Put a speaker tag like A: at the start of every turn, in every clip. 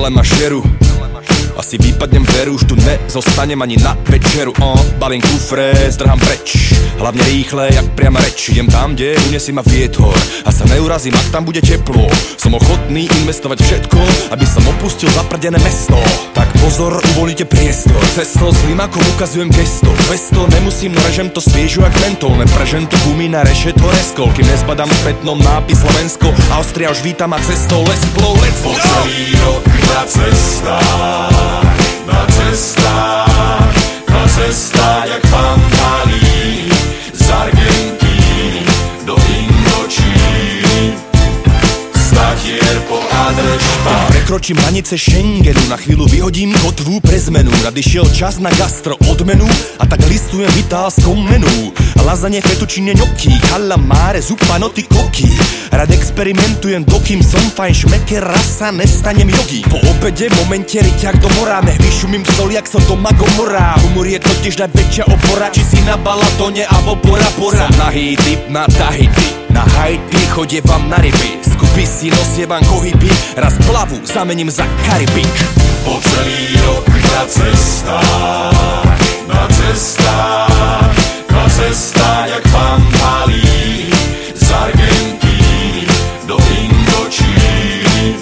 A: celé ma žeru. Asi vypadnem veru, už tu nezostanem ani na večeru. Balím kufre, zdrhám preč, hlavne rýchle, jak priama reč. Idem tam, kde unesie ma vietor a sa neurazím, ak tam bude teplo. Som ochotný investovať všetko, aby som opustil zaprdené mesto. Tak pozor, uvoľnite priestor. Cesto s limakom ukazujem gesto. Vesto nemusím, no režem to sviežu jak mentol. Nepržem tu gumy na rešeto reskol. Kým nezbadám spätnom nápis Slovensko, Austria už vítam a cestou let's go, let's go.
B: Po celý rok na cestách, na cestách, na cestách, jak pán Malý, z Argentíny do Indočíny, z Tatier po Adrešpách.
A: Prekročím hranice Schengenu, na chvíľu vyhodím kotvu pre zmenu. Nadišiel čas na gastro odmenu a tak listujem v italskom menu. Lazanie, fettuccine, gnocchi, calamare, zuppa, noty, koky. Rád experimentujem, dokým som fajn šmeker, raz sa nestanem jogi. Po obede momente riťak do mora, nevyšumím soli, jak som doma Gomora. Humor je totiž najväčšia opora, či si na Balatone alebo Bora Bora. Som nahý typ na Tahiti, na Haiti chodievam na ryby. Skupy si nosievam kohyby, raz plavu zamením za Karibik.
B: Po celý rok na cestách, na cestách, na cestách, jak pán Malý, z Argentíny do Indočíny,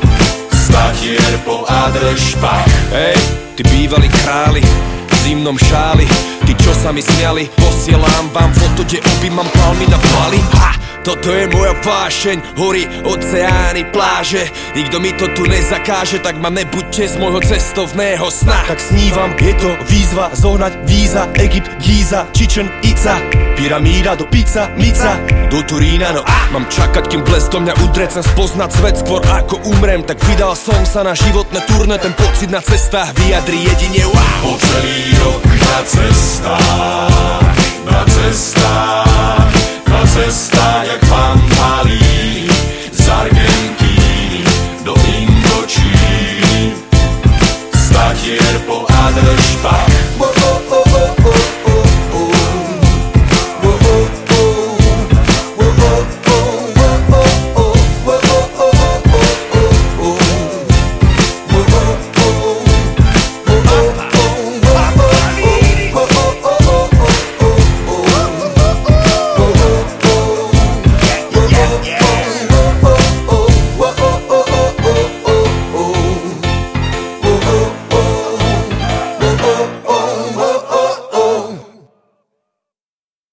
B: z Tatier po Adrešpách.
A: Hej, ty bývalí králi v zimnom šáli, ty čo sa mi smiali, posielam vám foto, kde objímam palmy na Bali. Toto je moja vášeň, hory, oceány, pláže. Nikto mi to tu nezakáže, tak ma nebuďte z môjho cestovného sna. Tak snívam, je to výzva, zohnať víza, Egypt, Gíza, Chichen Itza, pyramída do pizza, mica, do Turína, no mám čakať, kým blesk do mňa udre, chcem spoznať svet skôr ako umrem. Tak vydal som sa na životné turné, ten pocit na cestách vyjadri jedine wow.
B: Po celý rok na cestách, na cestách, na cestách, jak pán Malý,